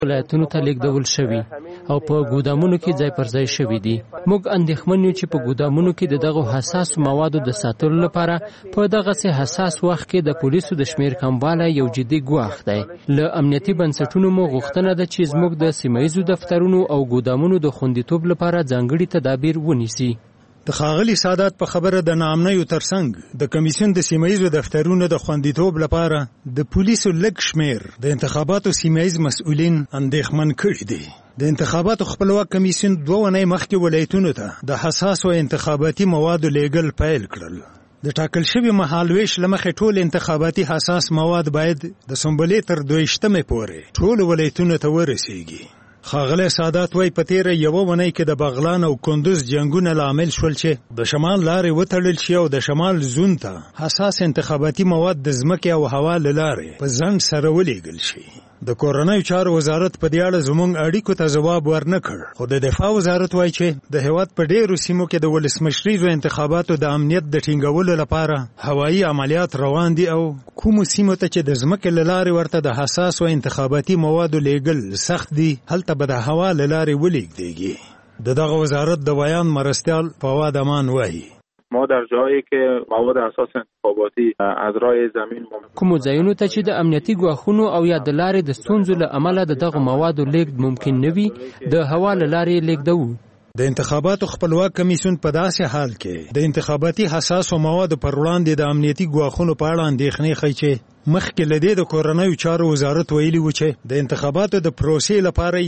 ولایتونو ته لیږدول شوي او په ګودامونو کې ځای پر ځای شوي دي. موږ اندېښمن یو چې په ګودامونو کې د دغو حساسو موادو د ساتلو لپاره په دغسې حساس وخت کې د پولیسو د شمېر کموالی یو جدي ګواښ دی. له امنیتي بنسټونو مو غوښتنه ده چې زموږ د سیمه ییزو دفترونو او ګودامونو د خوندیتوب لپاره ځانګړي تدابیر ونیسي. د ښاغلي سادات په خبره د ناامنیو ترڅنګ د کمیسیون د سیمه ییزو دفترونو د خوندیتوب لپاره د پولیسو لږ شمېر د انتخاباتو سیمه ییز مسؤلین اندېښمن کړي دي. د انتخاباتو خپلواک کمیسیون 2 اونۍ مخکې ولایتونو ته د حساسو انتخاباتي موادو لیږل پیل کړل. د ټاکل شوي مهالویش له مخې ټول انتخاباتي حساس مواد باید د سنبلې تر 22 پورې ټولو ولایتونو ته ورسیږي. ښاغلی سادات وایي په تېره 1 اونۍ کې د بغلان او کندوز جنګونه لامل شول چې د شمال لارې وتړل شي او د شمال زون ته حساس انتخاباتي مواد د ځمکې او هوا له لارې په ځنډ سره ولېږل شي. د کورنیو چارو وزارت په دې اړه زموږ اړیکو ته ځواب ورنه کړ، خو د دفاع وزارت وایي چې د هېواد په ډېرو سیمو کې د ولسمشریزو انتخاباتو د امنیت د ټینګولو لپاره هوایي عملیات روان دي او کومو سیمو ته چې د ځمکې له لارې ورته د حساسو انتخاباتي موادو لیږل سخت دي هلته به د هوا له لارې ولېږدېږي. د دغه وزارت د بیان مرستیال فواد امان وایي ما در جایی که مواد اساس انتخاباتی از راه زمین کومو ځایونو ته چې د امنیتي ګواښونو او یا د لارې د ستونزو له امله د دغو موادو لیږد ممکن نه وي د هوا له لارې لیږدوو. د انتخاباتو خپلواک کمیسیون په داسې حال کې د انتخاباتي حساسو موادو پر وړاندې د امنیتي ګواښونو په اړه اندېښنې ښیي چې مخکې له دې د کورنیو چارو وزارت ویلي و چې د انتخاباتو د پروسې لپاره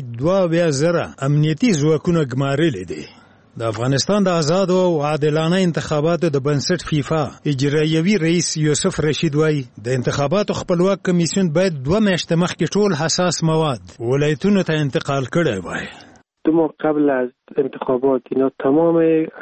22,000 امنیتي ځواکونه ګمارلي دي. د افغانستان د آزادو او عادلانه انتخاباتو د بنسټ فیفا اجرایوي رئیس یوسف رشید وایي د انتخاباتو خپلواک کمیسیون باید 2 میاشتې مخکې ټول حساس مواد ولایتونو ته انتقال کړی وای. 2 ماه قبل از انتخابات اینا تمام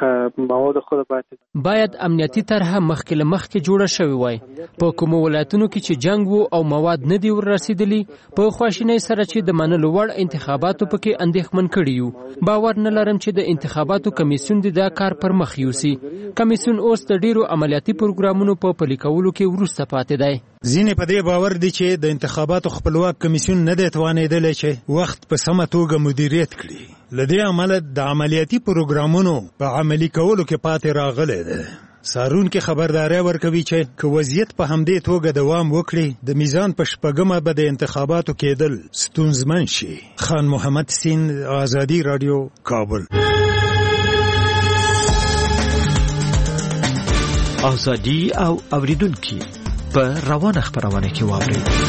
مواد خود باید امنیتي طرحه مخکې له مخکې جوړه شوې وای. په کومو ولایتونو کې چې جنگ وو او مواد نه دی ورسېدلي په خواشینۍ سره چې د منلو وړ انتخاباتو پکې اندېښمن کړي یو. باور نه لرم چې د انتخاباتو کمیسیون دا کار پر مخ یوسي. کمیسیون اوس د ډیرو عملیاتي پروګرامونو په پلي کولو کې وروسته پاتې دی. ځینې په دې باور دي چې د انتخاباتو خپلواک کمیسیون نه دی توانېدلی چې وخت په سمه توګه مدیریت کړي. له دې امله د عملیاتي پروګرامونو په عملي کولو کې پاتې راغلی دی. سارونکي خبرداري ورکوي چې که وضعیت په همدې توګه دوام وکړي د میزان په 8مه به د انتخاباتو کېدل ستونزمن شي. خان محمد سین، آزادي رادیو، کابل. آزادي او اوریدونکي په روانه خبرونه کې واوري.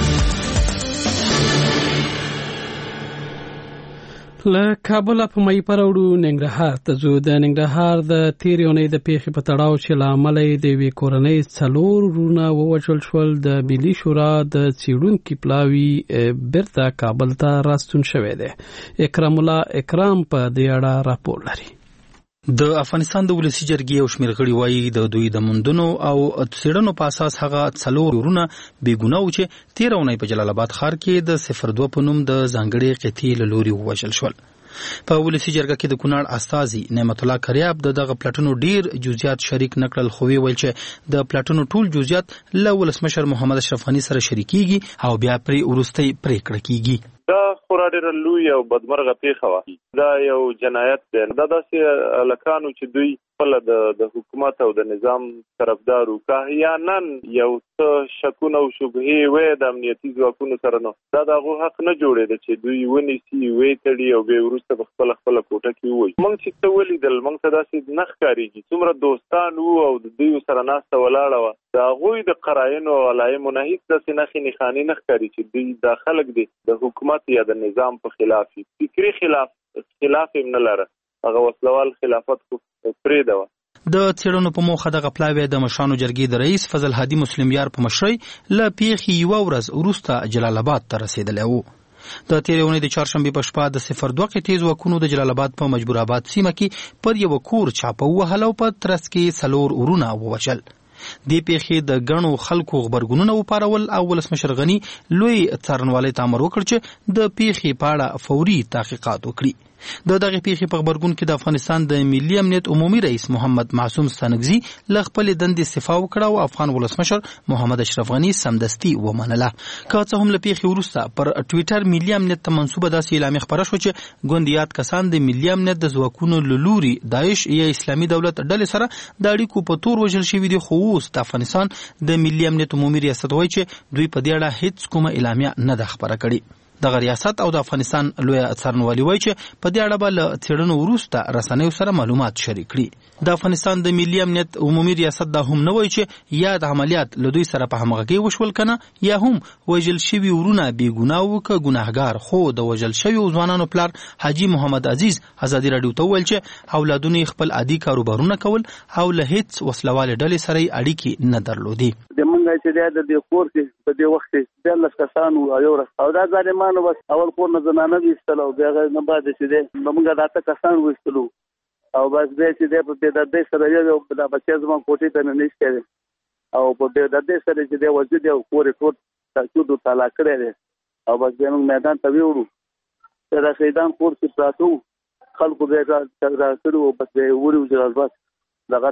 له کابل په مې پروړو ننګرهار ته ځو. د ننګرهار د تیرې اونۍ د پیښې په تړاو چې له امله د یوې کورنۍ 4 ورونه ووژل شول، د ملي شورا د څېړونکي پلاوي بیرته کابل ته راستون شوی دی. اکرام الله اکرام په دې اړه راپور لري. د افغانستان د ولسی جرګې او شمېر غړي وایي د دوی د موندنو او څېړنو په اساس هغه 4 ورونه بې ګناه و چې 13 اونۍ په جلال آباد ښار کې د 02 په نوم د ځانګړې قطعې له لوري ووژل شول. په ولسی جرګه کې د کونړ استازي نعمت الله کریاب دغه پلاټونو ډیر جزئیات شریک نکړل، خو ویل چې د پلاټونو ټول جزئیات له ولسمشر محمد اشرف غنی سره شریکيږي او بیا پرې ورستۍ پریکړه کیږي. دا خورا ډېره لوی او بدمرغه پیښه وه. دا یو جنایت دی. دا داسې هلکانو چې دوی خپله د حکومت او د نظام طرفدار وو، که احیانا یو څه شکونه او شبهې وې د امنیتي ځواکونو سره، نو دا د هغو حق نه جوړېده چې دوی ونیسي، ویې تړي او بیا وروسته به خپله کوټه کې ووایي. موږ چې څه ولیدل موږ ته داسې نه ښکارېږي. څومره دوستان وو او د دوی سره ناسته ولاړه وه، د هغوی د قراینو او علایمو نه هېڅ داسې نښې نښانې نه ښکاري چې دوی دا خلک دي د حکومت یا د نظام په خلاف فکري خلاف هم نه لره. هغه وسلوال خلافت خو پرېږده وه. د څېړنو په موخه دغه پلاوی د مشرانو جرګې د رئیس فضل هادي مسلم یار په مشرۍ له پیښې 1 ورځ وروسته جلال آباد ته رسېدلی و. د تېرې اونۍ د چهارشنبې په شپه د 02 قطعې ځواکونو د جلال آباد په مجبور آباد سیمه کې پر یو کور چاپه ووهل او په ترڅ کې 4 ورونه ووژل. دې پیښې د ګڼو خلکو غبرګونونه وپارول او ولسمشر غني لوی څارنوالۍ ته امر وکړ چې د پیښې په اړه فوري تحقیقات وکړي. د دغه پیښې په خبرګون کې د افغانستان د ملي امنیت عمومي رئیس محمد معصوم ستانکزي له خپل دندې استعفا وکړه او افغان ولسمشر محمد اشرف غني سمدستي ومنله. که څه هم له پیښې وروسته پر ټویټر ملي امنیت ته منسوبه داسې اعلامیه خپره شوه چې ګوندیات کسان د ملي امنیت د ځواکونو له لوري داعش یا اسلامي دولت ډلې سره د اړیکو په تور وژل شوي دي، خو اوس د افغانستان د ملي امنیت عمومي ریاست وایي چې دوی په دې اړه هیڅ کومه اعلامیه نه ده خپره کړې. دغه ریاست او د افغانستان لوی څارنوالي وایي چې په دې اړه به له څېړنو وروسته رسنیو سره معلومات شریک کړي. د افغانستان د ملي امنیت عمومي ریاست دا هم نه وایي چې یا د عملیات له دوی سره په همغږۍ وشول کنه یا هم وژل شوي ورونه بې ګناه وو که ګناهګار. خو د وژل شویو ځوانانو پلار حاجي محمد عزیز ازادي راډیو ته وویل چې اولادونه یې خپل عادي کاروبارونه کول او له هیڅ وسلوالې ډلې سره یې اړیکې نه درلودې. زمونږ چې د دې کور کې په دې وخت کې 14 کسان وو یو ورځ او دا ظالمانو بس اول کور نه زنانه ویستل او بیا نه بعد چې موږ دا 8 کسان ویستلو او بس به چې په دې د دې سره یو د بچي زمون کوټې ته نه نشته او په دې د دې سره چې د وجود او کور ټول تاسو تعالی کړی او بس موږ میدان ته ویوړو دا شهیدان کور کې پراتو خلکو به را کړو بس وړو ځل بس دغه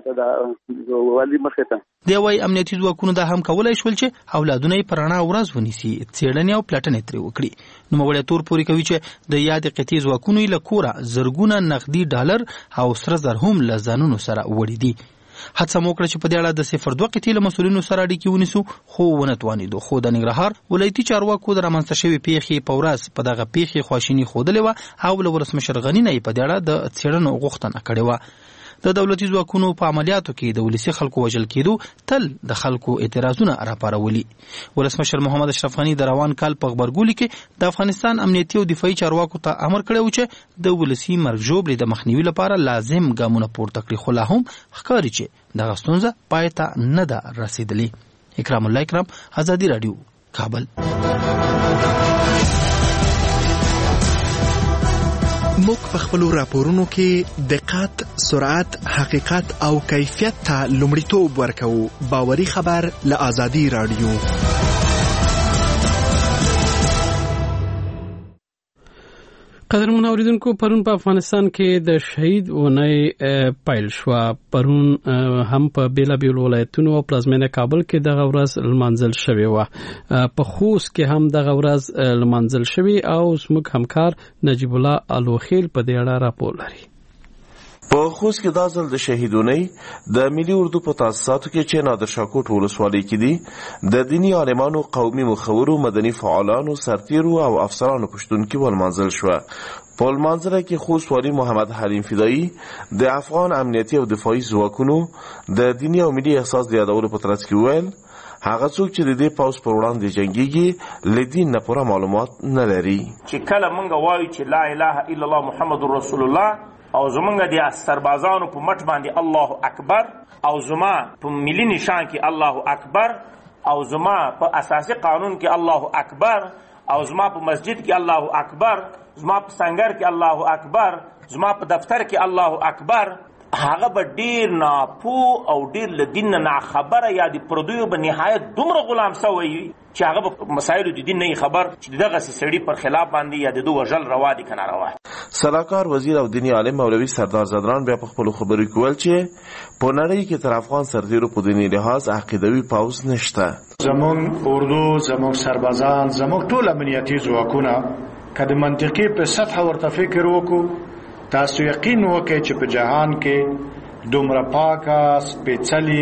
ته والی مخه ته دی وای امنیتي ځواکونو دا هم کولای شول چې اولادونه یې پرانا ورځ ونیسي، څېړنې او پلټنې ترې وکړي. نو موږ تور پوري کوي چې د یاد قطعي ځواکونو له کوره زرګونه نقدي ډالر او سره زر هم له ځانونو سره وړي دي. هڅه مو وکړه چې په دې اړه د 02 قطعي له مسؤلینو سره اړیکې ونیسو، خو ونه توانېدو. خو د ننګرهار ولایتي چارواکو د رامنځته شوې پیښې په ورځ په دغه پیښې خواشیني ښودلې وه او له ولسمشر غني نه یې په دې اړه د څېړنو غوښتنه کړې وه. د دولتي ځواکونو په عملیاتو کې د ولسي خلکو وژل کېدو تل د خلکو اعتراضونه راپارولي. ولسمشر محمد اشرف غني د روان کال په غبرګولي کې د افغانستان امنیتي او دفاعي چارواکو ته امر کړی و چې د ولسي مرګ ژوبلې د مخنیوي لپاره لازم ګامونه پورته کړي، خو لا هم ښکاري چې دغه ستونزه پای ته نه ده رسېدلې. اکرام الله اکرام، ازادي راډیو، کابل. موږ په خپلو راپورونو کې دقت، سرعت، حقیقت او کیفیت ته لومړیتوب ورکوو. باوري خبر له ازادي راډیو. قدرمن اوریدونکو، پرون په افغانستان کې د شهید اونۍ پیل شو. پرون هم په بیلابیل ولایتونو او پلازمینه کابل کې دغه ورځ لمانځل شوې وه. په خوست کې هم دغه ورځ لمانځل شوې او زموږ همکار نجیب الله الوخیل په دې اړه راپور لري. په خوست کې دا ځل د شهیدونۍ د ملي اردو په تاسیساتو کې چې نادر شاه کوټ ولسوالۍ کې دي د دیني عالمانو، قومي مخورو، مدني فعالانو، سرتیرو او افسرانو پښتون کې ولمانځل شوه. په لمانځنه کې خوست والي محمد حلیم فدایي د افغان امنیتي او دفاعي ځواکونو د دیني او ملي احساس د یادولو په ترڅ کې وویل هغه څوک چې د دې پوځ پر وړاندې جنګیږي له دین نه پوره معلومات نه لري. چې کله موږ وایو چې لا اله الا الله محمد رسول الله او زمونږ د سربازانو په مټ باندې الله اکبر او زما په ملي نشان کې الله اکبر او زما په اساسي قانون کې الله اکبر او زما په مسجد کې الله اکبر، زما په سنگر کې الله اکبر، زما په دفتر کې الله اکبر، هغه به ډیر ناپو او ډیر له دین نه خبره یا د پردیو به نهایت دومره غلام سوی چې هغه په مسایلو د دین نه خبر چې دغه سړي پر خلاف باندې یا د دوه وژل روا دي کنه روا. سلاکار وزیر او دینی عالم مولوی سردار زدران بیا په خپل خبرو کې ویل چې په نړۍ کې تر افغان سرتیرو په دینی لحاظ عقیدوي پوځ نشته. زمون اردو، زمون سربازان، زمون ټول امنیتي ځواکونه کله منطقي په سطح ورته فکر وکړو، تاسو یقین وکړئ چې په جهان کې دومره پاکه، سپېڅلې،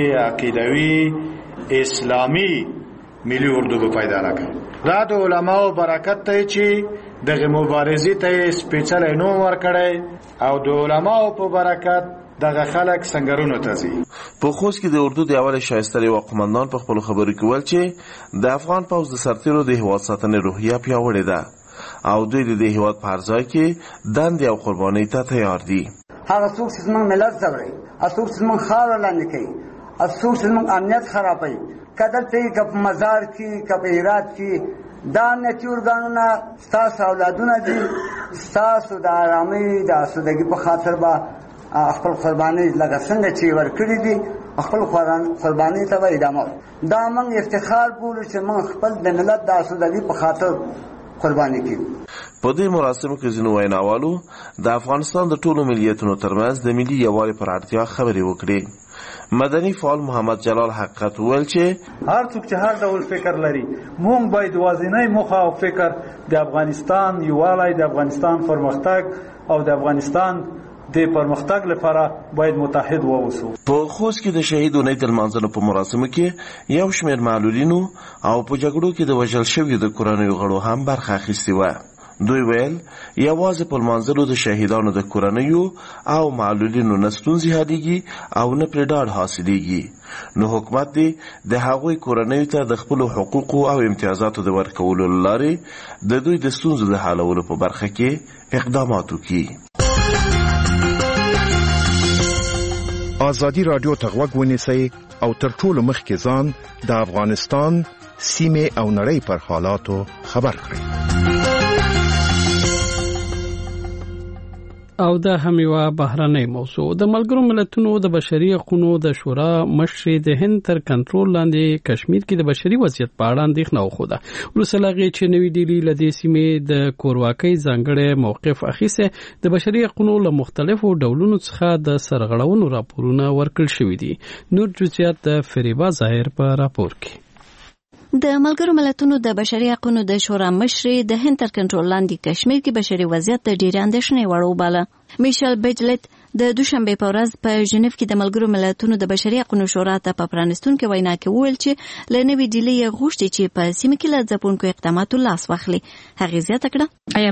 عقیدوي، اسلامي ملي اردو به پیدا راکړي. دا د علماو برکت دی چې دغه مبارزې ته سپېڅلی نوم ورکړی او د علماو په برکت دغه خلک سنگرونو ته ځي. په خوست کې د اردو د اول شایسته لواء قماندان په خپل خبرو کې ویل چې د افغان پوځ د سرتیرو د هیواد ساتنې روحیه پیاوړې ده او دوی د هیواد په هر ځای کې دندې او قربانۍ ته تیار دي. هغه څوک چې زموږ ملت ځوروي، څوک چې زموږ خاوره لاندې کوي، څوک چې زموږ امنیت خرابوي، که دلته یې که په مزار کې که په هرات کې، دا امنیتي ارګانونه ستاسو اولادونه دي. ستاسو د ارامۍ د اسودګۍ په خاطر به خپل قربانۍ لکه څنګه چې ورکړي دي خپل قربانۍ ته به ادامه. دا موږ افتخار بولو چې موږ خپل د ملت د اسودګۍ په خاطر قرباني کړو. په دې مراسمو کې ځینو ویناوالو د افغانستان د ټولو ملیتونو ترمنځ د ملي یووالي پر اړتیا خبرې وکړې. مدني فعال محمد جلال حقیقت وویل چې هر څوک چې هر ډول فکر لري مونږ باید واضحه موخه او فکر د افغانستان یووالی، د افغانستان پرمختګ او د افغانستان د پرمختګ لپاره باید متحد واوسو. په خوست کې د شهید اونۍ د لمانځلو په مراسمو کې یو شمېر معلولینو او په جګړو کې د وژل شویو د کورنیو غړو هم برخه اخیستې وه. دوی ویل یوازې په لمانځلو د شهیدانو د کورنیو او معلولینو نه ستونزې حلیږي او نه پرې ډاډ حاصلیږي، نو حکومت دې د هغوی کورنیو ته د خپلو حقوقو او امتیازاتو د ورکولو له لارې د دوی د ستونزو د حلولو په برخه کې اقدامات وکړي. ازادي رادیو ته غوږ ونیسئ او تر ټولو مخکې ځان د افغانستان سیمې او نړۍ پر حالاتو خبر کړئ. او د هم یو بهرنۍ موضوع د ملګرو ملتونو د بشري حقوقو د شورا مشر د هند تر کنټرول لاندې کشمیر کې د بشري وضعیت په اړه اندېښنه وښوده. وروسته له هغې چې نوې ډیلي له دې سیمې د کورواکۍ ځانګړی موقف اخیستی، د بشري حقوقو له مختلفو ډولونو څخه د سرغړونو راپورونه ورکړل شوي دي. نور جزئیات د فریبا ظاهر په راپور کې. د ملګرو ملتونو د بشري حقوقو د شورا مشر د هند تر کنټرول لاندې کشمیر کې بشري وضعیت د ډېرې اندېښنې وړ وباله. میشل بجلت د دوشنبه په ورځ په ژنیف کې د ملګرو ملتونو د بشري حقوقو شورا ته په پرانستونکو وینا کې وویل چې له نوې ډیلي غوښتي چې په سیمه کې له ځپونکو اقداماتو لاس واخلي. هغه زیاته کړه،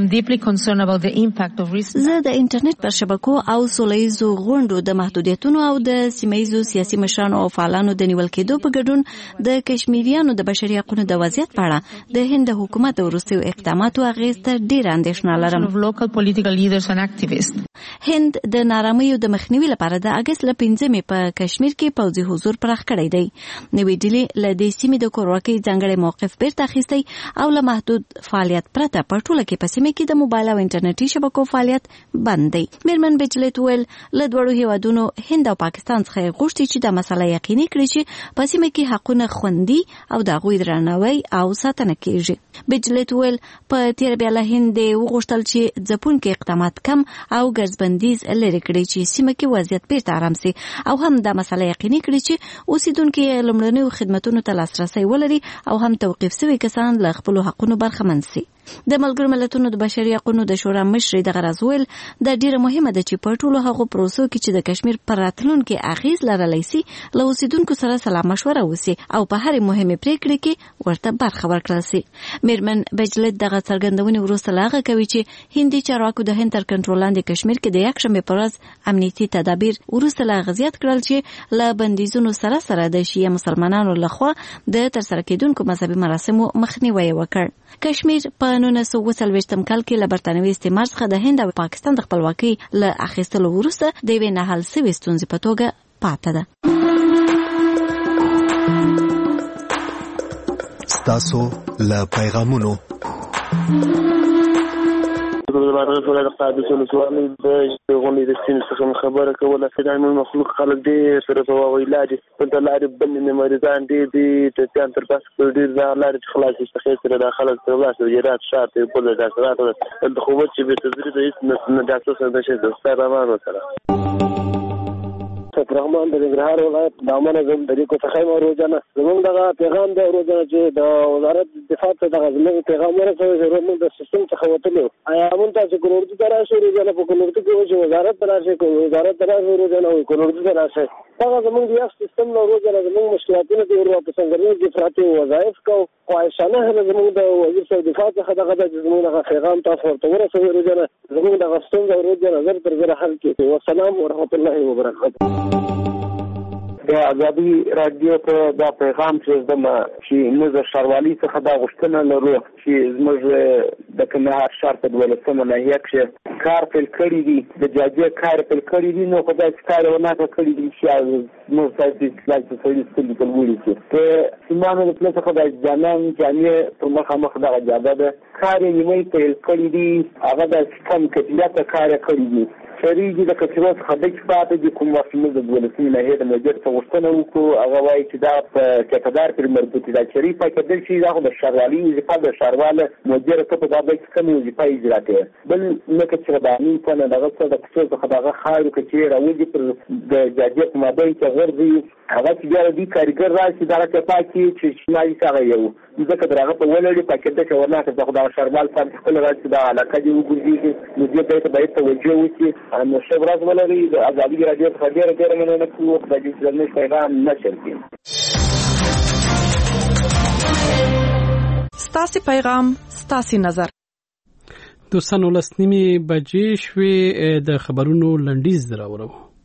زه د انټرنیټ پر شبکو او سولهییزو غونډو د محدودیتونو او د سیمهییزو سیاسي مشرانو او فعالانو د نیول کېدو په ګډون د کشمیریانو د بشري حقوقو د وضعیت په اړه د هند حکومت وروستیو اقداماتو اغېز ته ډېره اندېښنه لرم. هند د نارامیو د مخنیوي لپاره د اگست له 5 په کشمیر کې پوځي حضور پراخ کړی دی. نوې ډیلي له دې سیمې د کورواکۍ ځانګړی موقف بیرته اخیستی او له محدود فعالیت پرته په ټوله کې په سیمه کې د موبایل او انټرنیټي شبکو فعالیت بند دی. میرمن بجلت ویل له دوړو هیوادونو هند او پاکستان څخه غوښتي چې د مسله یقیني کړي چې په سیمه کې حقونه خوندي او د هغوی درناوی او ساتنه کیږي. بجلت ویل په تیر بیا له هند وغوښتل چې ځپونکي اقدامات کم او ګرځبندیز لري کړي چې سیمه کې وضعیت بیرته آرام شي او هم د مسله یقیني کړي چې اوسیدونکو لومړنیو خدماتو ته لاسرسي ولري او هم توقیف شوي کسان له خپل حقونو برخمن شي. د ملګرو ملتونو د بشري حقوقو د شورا مشر د غرض ویل د ډیره مهمه ده چې په ټولو هغو پروسو کې چې د کشمیر پر راتلونکو اغیز لرلی شي له اوسیدونکو سره سلا مشوره وشي او په هر مهمه پریکړه کې ورته برخه ورکړل شي. میرمن بجلت دغه څرګندونې وروسته لاغه کوي چې هندي چارواکو د هند تر کنټرول لاندې کشمیر کې د یکشنبه پر ورځ امنیتي تدابیر وروسته لاغه زیات کړل چې له بندیزونو سره سره د شیعه مسلمانانو لخوا د ترسره کېدونکو مذهبي مراسمو مخنیوي وکړ. کشمیر په 1940 کال کې له برتانوي استعمار څخه د هند او پاکستان د خپلواکۍ له اخیستلو وروسته د یوې نه حل شوې ستونزې په توګه پاتې ده. ستاسو له پیغامونو د قادسونو سوالي د غونډې د سین څخه خبره کوله چې د مخلوق خلک ډېر سره په ویلادي په لارې بلنې مریضان ډېر د تیان تر بس ډېر لارې چې خلاص شي سره د خلک سره واسه یرات شاته په د ډاکټراتو د خو چې به تدریس د هیڅ نه ډاکټر سره د شي د ستاره سره رحمان د ننګرهار ولایت دامن زم طریقو څخه روزانه زموږ دغه پیغام د روزانه چې د وزارت دفاع ته دغه زموږ پیغام ورسوي چې موږ د سیستم څخه وتلو آیا موږ تاسو کولورتي تراشي روزانه په کولورتي کې چې وزارت تراشي روزانه او کولورتي تراشي هغه زموږ د سیستم نو روزانه زموږ مشکلاتونه د ورو په څنګه کې فراتي وظایف کو خواهشانه زموږ د وزیر دفاع څخه دغه زموږ پیغام تاسو ورته ورسوي روزانه زموږ د غوښتنې د روزانه نظر تر زره حل کې والسلام ورحمت الله وبرکاته. د ازادي رادیو ته دا پیغام چې موږ د ښاروالۍ څخه دا غوښتنه لرو چې زموږ د کندهار ښار په 12مه ناحیه کې کار پیل کړی دي د جاجي کار پیل کړی دي نو خدای ستاره ونه کړی دي چې موږ تاسو د سلاټ سړي ستل کولوري چې سیمانو د پلس خدای ځانان جامع په مخه دا جاده ده کار یې نیمه پیل کړی دي هغه د کم کتیات کار کړی دي سریږي د کچرو څخه ډک پاتې دي. کوم وخت موږ د ولسمي ناحیې د مدیر څخه غوښتنه وکړو، هغه وایي چې دا په کېپدار پرې مربوط دي. دا چېرې پاکېدل شي دا خو د ښاروالي وظیفه د ښارواله مدیر ته په دا ځای کې کومې وظیفه اجرا کوي. بل لکه چې غداني په نه دغه څه د کوڅو څخه دغه خاورې که چېرې راوځي پر د جاجې په مابین کې غورځي، هغه چې بیا د دوی کارګر راشي دغه ته پاکي چې شمالي څه هغه یو ځکه د هغه په ولړي پاکېده چې ورناکه زه خو دغه ښاروال صاحب خپل راشي دا علاقه دې وګرځېږي، نو دې ته باید توجه وکړي. نو ښه ورځ ولرئ. د ازادي راډیو څخه ډېره مننه کوو. خدای دې چې زموږ پیغام نشر کړي. ستاسې پیغام ستاسې نظر. دوستانو 10:30 شوې د خبرونو لنډیز راوړو.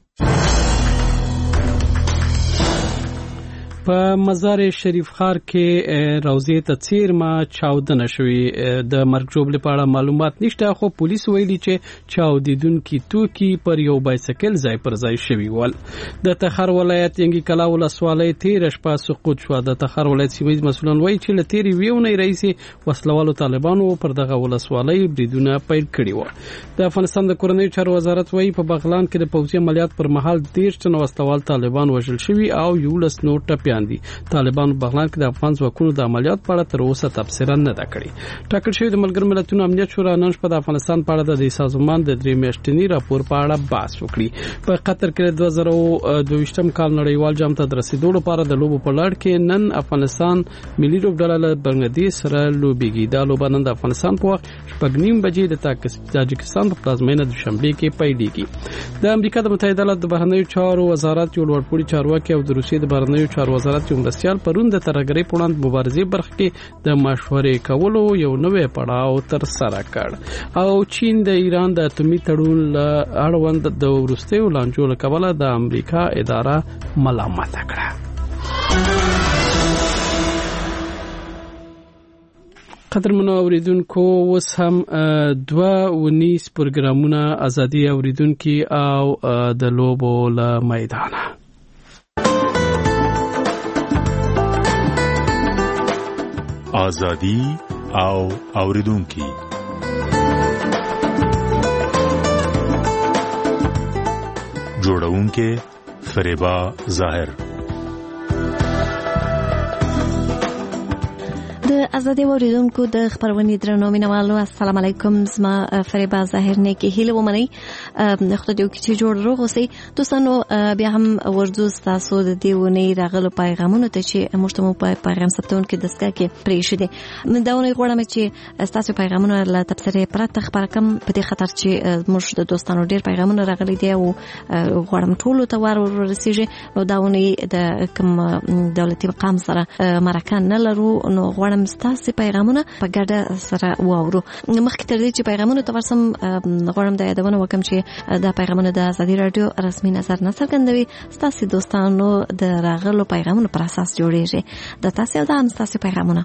په مزار شریف ښار کې روضې ته څیرمه چاودنه شوې. د مرګ ژوبلې په اړه معلومات نشته، خو پولیس ویلي چې چاودیدونکي توکي پر یو بایسکل ځای پر ځای شوي ول. د تخار ولایت ینګي کلا ولسوالۍ تېره شپه سقوط شوه. د تخار ولایت سیمه مسؤلان وایي چې له تېرې ویونې راهیسې وسلوالو طالبانو پر دغه ولسوالۍ بریدونه پیل کړي وو. د افغانستان د کورنیو چارو وزارت وایي په بغلان کې د پوځي عملیات پر مهال 13 تنه وسلوال طالبان وژل شوي او 11 نور ټپیان دي. طالبان بغلان کې د افغان ځواکونو د عملیات په اړه تر اوسه تبصره نه ده کړې. ټاکل شوی د ملګرو ملتونو امنیت شورا نن شپه د افغانستان په اړه د سازمان د 3 میاشتني راپور په اړه بحث وکړي. په قطر کې 2022م کال نړیوال جام ته د رسیدو لپاره د لوبو په لړ کې نن افغانستان ملي لوبډله له بنگلاديش سره لوبېږي. دا لوبه نن د افغانستان په وخت 9:30 بجې د تاجکستان په پلازمینه دوشنبه کې پیلېږي. د امریکا د متحده ایالاتو د بهرنیو چارو وزارت یو لوړپوړي چارواکي او د روسیې د بهرنیو چارو وزارت یو مرستیال پرون د ترهګرۍ په وړاندې مبارزې برخه کې د مشورې کولو یو نوې پړاو تر سره کړ. او چین د ایران د اتومي تړون له اړوند د وروستیو لانجو له کبله د امریکا اداره ملامت کړه. قدرمنو اوریدونکو اوس هم 2 پروګرامونه ازادي اوریدونکو او د لوبو له میدانه. ازادي او اوریدونکو جوړونکې فریبا ظاهر. د ازادي اوریدونکو د خبرونې درنو مینوالو السلام علیکم. زما فریبا ظاهر نه کې هیله ومني خدای دې وکړي چې جوړ روغ اوسئ. دوستانو بیا هم ورځو تاسو د دیونی راغلو پیغامونو ته چې مشتمو په پیغام ثبتون کې دسکا کې پرې شوه. دا ونه غواړم چې تاسو پیغامونه له تبصره پرته خبر کم په دې خاطر چې موږ د دوستانو ډیر پیغامونه راغلي دي او غواړم ټول ته ورسیږي. نو دا ونه د کوم دولتي مقام سره مرکه نه لرو، نو غواړم ستاسو پیغامونه په ګډه سره واورو. مخکې تر دې چې پیغامونه تاسو غواړم د یادونه وکم چې دا پیغامونه د ازادي رادیو رسمي نظر نه څرګندوي. ستاسو دوستانو د راغلو پیغامونو پر اساس جوړیږي. د تاسو د تاسو پیغامونه.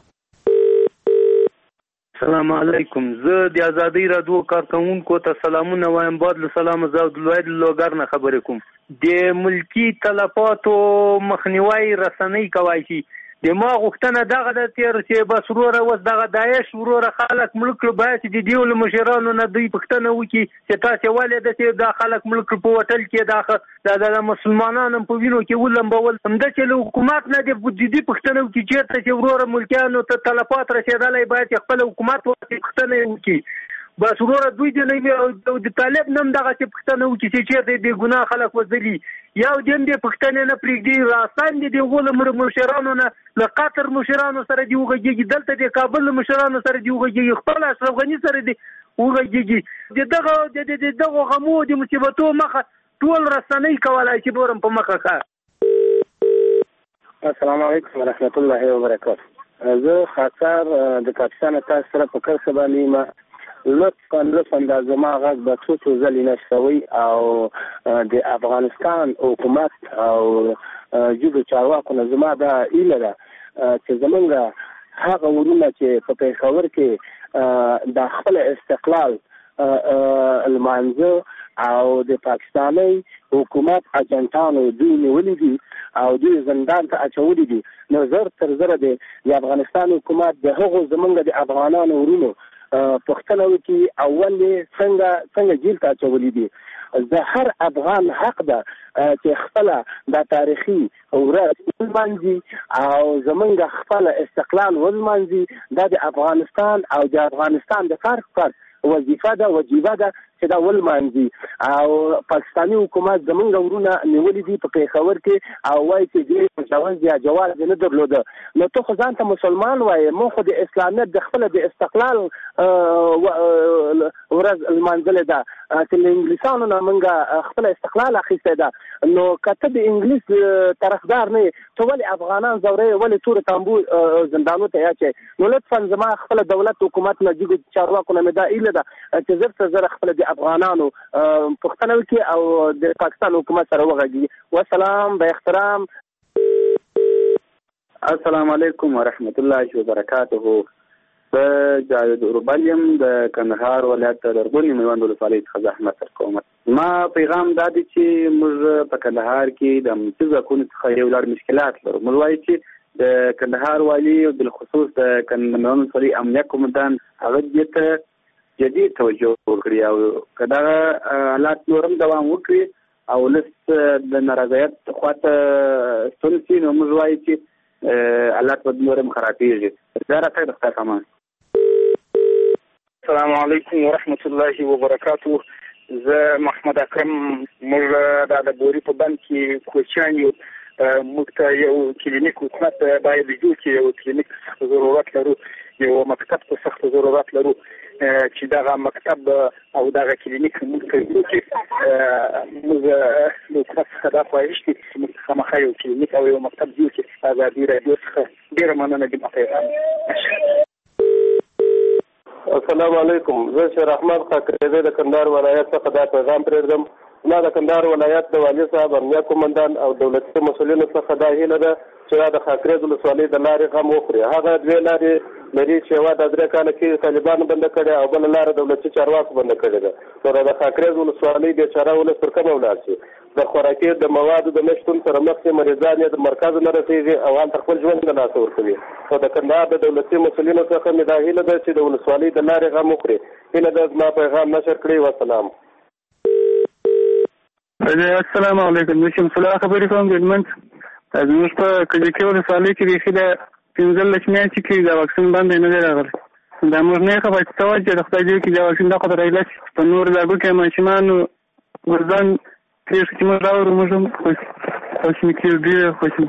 السلام علیکم. زه د ازادي رادیو کارکونکو ته سلامونه وایم. بعد له سلام زه عبدالواحد لوګر نه خبرې کوم. د ملکی تلفاتو مخنیوي رسنۍ کوي شي. د ما غوښتنه دغه د تیر چې بس وروره وس دغه داعش وروره خلک ملک له باید چې د دیول مشرانو نه دوی پښتنه وکي چې تاسو ولې د چې د خلک ملک په وټل کې د مسلمانانو په وینو کې ولمبول همدا چې له حکومت نه د جدي پښتنه وکي چې وروره ملکیانو ته تلفات رسیدلای باید خپل حکومت پښتنه وکي. بس وروره دوی د طالب نم دغه چې پښتنه وکي چې د ګناه خلک وځلي یو دیم د پښتنه نه پریږدي. راستان دي د غول مشرانو نه له قطر مشرانو سره دی وګړي، دلته د کابل مشرانو سره دی وګړي، خپل اشرف غنی سره دی وګړي. دغه غمو د مصیبتو مخه ټول رسنۍ کولای شي بورم په مخه ښه. السلام علیکم ورحمت الله وبرکاته. زه خاطر د پاکستان تاسو سره په کار باندې ما لطفاً د زما غږ د څو ځلې نشوي او د افغانستان حکومت او جوړ چارواکو نه زما دا ایله ده چې زمونږ هغه ورونه چې په پېښور کې د خپل استقلال المانزه او د پاکستاني حکومت اجنټانو دوی نیولې دي او دوی زندان ته اچولې دي. نظر تر زره د افغانستان حکومت د هغو زمونږ د افغانانو ورونو پښتنه وکي اول څنګه جیل ته اچولې دي د هر افغان حق ده چې خپل د تاریخي ورځ ولمانځي او زمونږ خپل استقلال ولمانځي. دا د افغانستان او د افغانستان د فرد وظیفه ده، وجیبه ده چې دا ولمانځي. او پاکستاني حکومت زمونږ ورونه نیولي دي په پیښور کې او وایي چې دوی جواز نه درلوده. نو ته خو ځان ته مسلمان وایې، موږ خو د اسلامیت د خپله د استقلال ورځ لمانځلې ده چې له انګلیسانو نه موږ خپله استقلال اخیستی ده. نو که ته د انګلیس طرفدار نه یې، ته ولې افغانان ځوروې، ولې تورې تامبو زندانو ته یاچې؟ نو لطفا زما خپله دولت حکومت نه جګو چارواکو نه مې دا ایله ده چې زر ته زر خپله د افغانانو پوښتنه وکړي او د پاکستان حکومت سره وغږېږي. والسلام، با احترام. السلام علیکم ورحمت الله وبرکاته. د جاوید اوربل یم د کندهار ولایت لرغونې میوند ولسوالۍ څخه زحمت کوم. ما پیغام دا دی چې موږ په کندهار کې د امنیتي ځواکونو څخه یو لړ مشکلات لرو. موږ وایو چې د کندهار والي بالخصوص د میوند ولسوالۍ امنیه قومندان هغه دې ته جدي توجه وکړي او که دغه حالات نورم دوام وکړي او لست د نارضایت خواته ستون شي، نو موږ وایو چې حالات به نورم خرابېږي. دا راته د خدای امان. السلام علیکم ورحمت الله وبرکاته. زه محمد اکرم. موږ د بوري په بند کې کوچیان یو، موږ ته یو کلینیک حکومت باید جوړ کړي، یو کلینیک ضرورت لرو، یو مکتب ته سخت ضرورت لرو چې دغه مکتب او دغه کلینیک موږ ته جوړ کړي. موږ د حکومت څخه دا خواهش کوي چې موږ خامخا یو کلینیک او یو مکتب جوړ کړي. ازادي راډیو څخه ډېره مننه دي. السلام علیکم. زه شیر احمد خاکریزی د کندهار ولایت څخه دا پیغام پرېږدم. ما د کندهار ولایت د والي صاحب، امنیه قومندان او دولتي مسؤلینو څخه دا هیله ده چې د خاکریز ولسوالۍ د لارې غم وخوري. هغه دوې لارې لري چې یوه د 3 کاله کې طالبانو بنده کړې او بله لاره دولتي چارواکو بنده کړې ده. نو د خاکریز ولسوالۍ بېچاره ولس پر کومه ولاړ شي؟ د خوراکي د موادو د نشتون سره مخ شي، مریضان یې د مرکز نه رسېږي او هلته خپل ژوند له لاسه ورکوي. او د کندهار د دولتي مسؤلینو څخه مې دا هیله ده چې د ولسوالۍ د لارې غم وخوري. هیله ده زما پیغام نشر کړئ. والسلام. السلام علیکم. زه شمس الله خبرې کوم د هلمند. زموږ په کجکي ولسوالۍ کې بیخي د 15 میاشتې کې د واکسین باندې نه دی راغلی. دا موږ نه خبر څه چې د خدای دې کې د واکسین دا خبره ایله په نور لاګو کې ماشومان ورځان ترې چې موږ راوړو موږ هم خوشي کېږو، ډېر خوشي.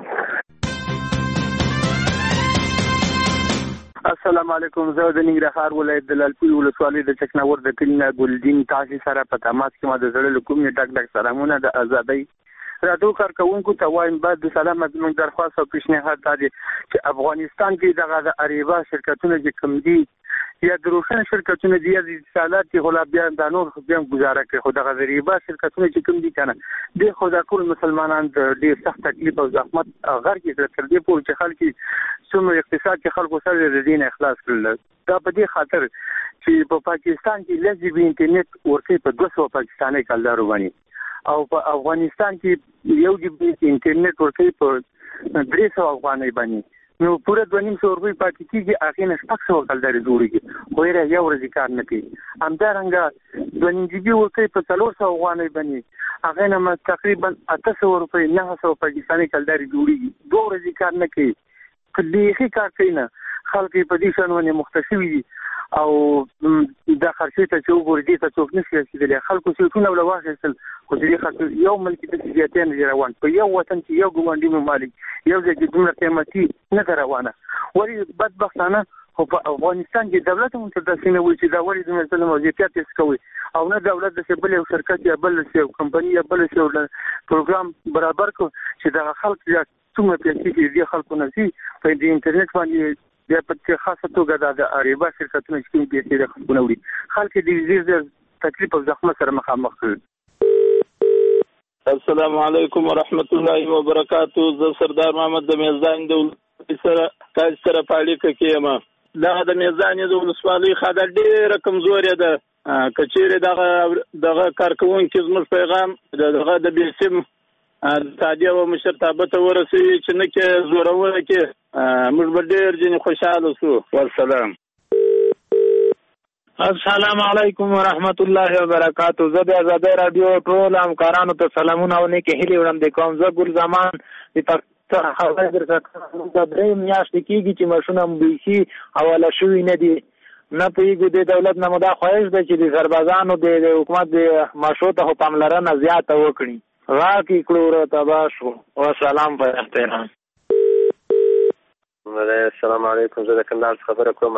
السلام علیکم. زه د ننګرهار ولایت د لالپورې ولسوالۍ د چکناور د کلي نه ګلدین تاسو سره په تماس کې ما د زړه له کومې ډک سلامونه د ازادۍ راډیو کارکوونکو ته وایم. بعد د سلام زموږ درخواست او پیشنهاد دا دی چې افغانستان کې دغه د اریبا شرکتونه چې کوم دي یا د روشن شرکتونه دي یا د اتصالات کې خلا بیا د نور بیا گزاره کوي، خو دغه د اریبا شرکتونه چې کوم دي کنه د خو د ټول مسلمانان د ډېر سخت تکلیف او زحمت غر کې تر دې پورې چې خلک څومره اقتصاد کې خلکو سره د دین اخلاص کړل. دا په دې خاطر چې په پاکستان کې لږ به انټرنیټ ورکې په 200 پاکستاني کلدارو باندې او په افغانستان کې یو جی بي انټرنیټ ورکې په 300 افغانۍ باندې. نو پوره 2.5 روپۍ پاتې کېږي، هغې نه 600 کلدارې جوړېږي، خو یې یو ورځې کار نه کوي. همدارنګه 2.5 جی بي ورکې په 400 افغانۍ باندې، هغې نه تقریبا 800 روپۍ 900 پاکستاني کلدارې جوړېږي، 2 ورځې کار نه کوي. که بیخي کار کوي نه، خلک یې په دې شان باندې مخته شوي دي او دا خرچې ته چې وګوري دې ته څوک نشي رسېدلی. خلکو سیټونه له واخیستل، خو د دې خاطر یو ملک داسې زیاتې نه دي روان په یو وطن کې یو ګاونډي ممالک یو ځای کې دومره قیمتي نه ده روانه. ولې بدبختانه خو په افغانستان کې دولت هم ته داسې نه وایي چې دا ولې دومره ظلم او زیاتیات یې کوي او نه دولت داسې بل یو شرکت یا بل یو کمپني یا بل یو پروګرام برابر کړو چې دغه خلک یا څومره پیسې چې دې خلکو نه ځي په دې انټرنیټ باندې بیا په خاصه توګه د اریبا شرکتونه چې کوم پیسې د خلکو نه وړي، خلک دې ډېر تکلیف او زحمت سره مخامخ کړي. السلام علیکم ورحمت الله وبرکاته. زه سردار محمد د میزان د سره تاسو سره پالیکه کېم. دا د میزان د ولسوالۍ خاطر ډېره کمزورې ده. کچېرې دغه کارکوونکي زموږ پیغام دغه د بیسیم تادیه و مشرتابه ته ورسوي چې نه کې زورونه کې موږ به ډېر ځینې خوشحاله شو. والسلام. السلام علیکم ورحمت الله وبرکاتہ. زه د آزادۍ رادیو ټول همکارانو ته سلامونه او نیکې هیلې وړاندې کوم. زه ګل زمان د پاکستان حواله درته کوم. د درې میاشتې کېږي چې ماشونه بیخي حواله شوي نه دي. نه پوهېږو د دولت نه مو دا خواهش ده چې د سربازانو د حکومت د ماشو ته پاملرنه زیاته وکړي. غاښ یې کړو ورته تباه شو. وسلام په احترام. السلام علیکم. زه د کندهار څخه خبره کوم.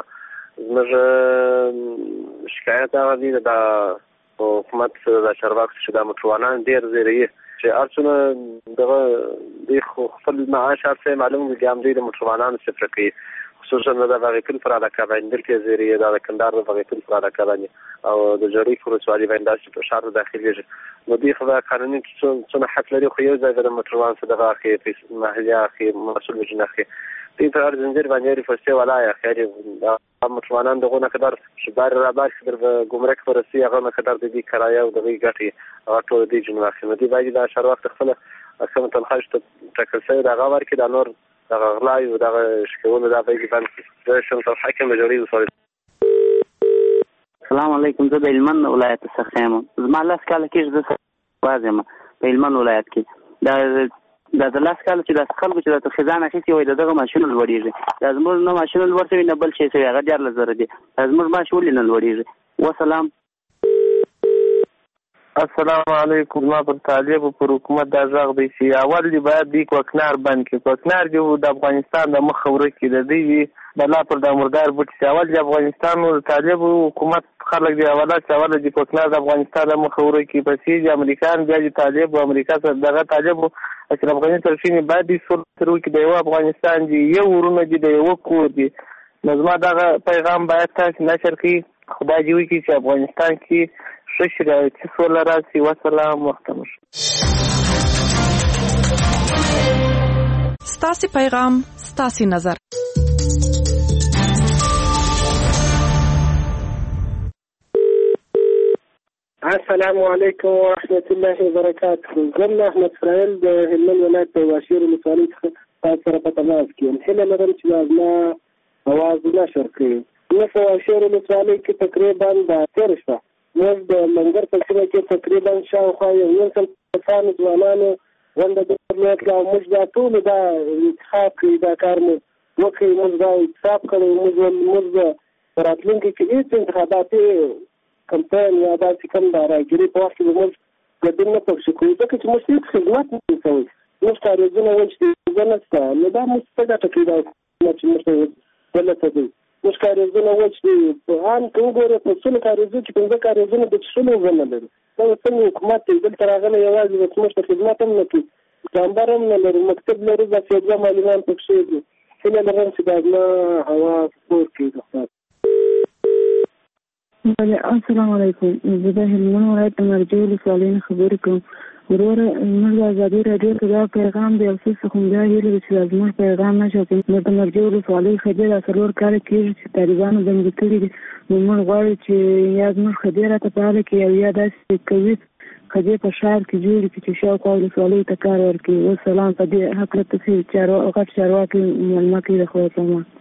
زموږ شکایت هغه دی د حکومت د چارواکو چې دا موټروانان ډېر زیروي چې هر څونه دغه دوی خپل معاش هر څه معلوم وي هم دوی د موټروانانو صفر کوي، خصوصا د بغیکل پر علاقه باندې دلته زیروي د کندهار د بغیکل پر علاقه باندې او د جړۍ ولسوالۍ باندې داسې په ښار داخليږي. نو دوی خو قانوني څونه حق لري، خو یو ځای د موټروان څخه دغه اخی محلي اخی مسؤل وجنه اخی دې په هر زنجیر باندې رفسته ولایا خیر دا مطمئنان دغه نه قدر شبار را بار در ګمرک پرسي هغه نه قدر د دې کرایه او دغه ګټي او ټول دې جنو اخیمه دي باید دا شر وخت خپل اقسام تنخواهش ټاکل شوی دا غوړ کې د نور دغه غلای او دغه شکونه دا باید باندې د شمس حاکم جوړي وسوي. السلام علیکم. زه د هلمند ولایت څخه یم. زما لاس کال کې د وازم په هلمند ولایت کې د لاس کال چې د خلکو چې د خزانه اخیستي وي دغه ماشین لوړیږي. دا زموږ نه ماشین لوړ نه بل شي سوي هغه 14000 دي. دا زموږ ماشین نه لوړیږي. وسلام. السلام علیکم. ما پر طالب پر حکومت دا ځاغ دی چې اول دی باید دی کوکنار بند کې کوکنار دی د افغانستان د مخ وره کې د دی بلا پر د مردار بوټي اول د افغانستان او طالب حکومت خلک دی اولات اول دی کوکنار د افغانستان د مخ وره کې پسې د امریکان بیا د طالب او امریکا سره دغه طالب چې افغانستان ترشینی باید دی سر تر کې د یو افغانستان دی یو ورونه دی د یو کور دی. نظم دغه پیغام باید تاسو نشر کړئ. خدای دې وکړي چې افغانستان کې ششره چې سوله راشي. وسلام. وخت مو ستاسو پیغام ستاسو نظر. السلام علیکم ورحمت الله وبرکاته. زه احمد اسرائیل د هلمند ولایت د واشیر ولسوالۍ څخه تاسو سره په تماس کې یم. هیله لرم چې زما اواز نشر کړئ. نو په واشیر ولسوالۍ کې تقریبا د تیر شپه موږ د منګر په سیمه کې تقریبا شاوخوا یو نیم سل کسانو ځوانانو غونډه درلوده او موږ دا ټول دا انتخاب کړی دا کار مو وکړی. موږ دا انتخاب کړی. موږ په راتلونکي کې هېڅ انتخاباتي کمپاین یا داسې کوم د راګیري په وخت کې موږ ګډون نه پکښې کوو ځکه چې موږ هېڅ خدمت نه کوو. موږ کاریزونه وایي چې زه نشته نو دا موږ څه ګټه کوي دا حکومت چې موږ ته غلطه دی. موږ کاریزونه وایي چې په عام کې وګورئ په څلو کاریزو کې 15 کاریزونه د څلو اوبه نه لري. دا څنګه حکومت دی دلته راغلی یوازې موږ ته خدمت هم نه کوي، جامبر هم نه لري، مکتب لري، داسې دوه معلمان پکښې دي. هیله لرم چې دا زما هوا سپور کړي. السلام علیکم. زه د هلمند ولایت د مرجع ولسوالۍ نه خبرې کوم. وروره موږ د ازادي راډیو ته دا پیغام دی او څه خو دا هیله چې زموږ پیغام نشو نو د مرجع ولسوالۍ خبره څلور کال کېږي چې طالبانو بندي کړي دي. نو موږ غواړو چې یا زموږ خبره راته فعاله کړي او یا داسې کوي خبرې په شهر کې جوړ کړي چې شاوخوا ولسوالۍ ته کار ورکړي. وسلام. په دې هکله تاسې غټ چارواکي معلومات یې د خدای په امان.